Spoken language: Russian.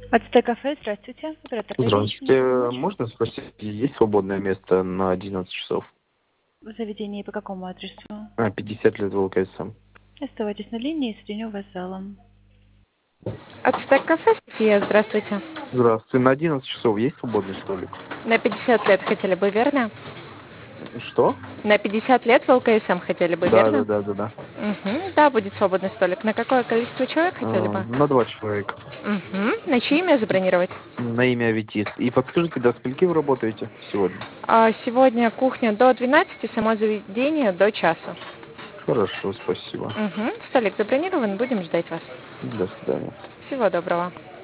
Ацтек кафе, здравствуйте. Оператор Дарья, чем могу Здравствуйте. помочь? Можно спросить, есть свободное место на 11 часов? В заведении по какому адресу? 50 лет ВЛКСМ. Оставайтесь на линии, соединю вас с залом. Ацтек кафе, София, здравствуйте. Здравствуйте. На 11 часов есть свободный столик? На 50 лет хотели бы, верно? Что? На 50 лет в ЛКСМ хотели бы, Да, верно? да, да, да, да. Да, будет свободный столик. На какое количество человек хотели бы? На 2 человека. На чье имя забронировать? На имя Аветис. И подскажите, до скольки вы работаете сегодня? Сегодня кухня до 12, само заведение до часу. Хорошо, спасибо. Столик забронирован, будем ждать вас. До свидания. Всего доброго.